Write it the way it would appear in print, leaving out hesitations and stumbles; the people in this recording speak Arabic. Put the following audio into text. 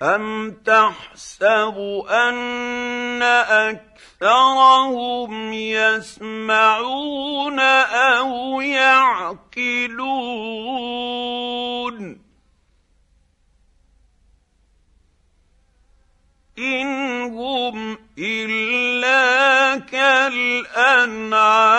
أَمْ تَحْسَبُ أَنَّ أَكْثَرَهُمْ يَسْمَعُونَ أَوْ يَعْقِلُونَ إِنْ هُمْ إِلَّا كَالْأَنْعَامِ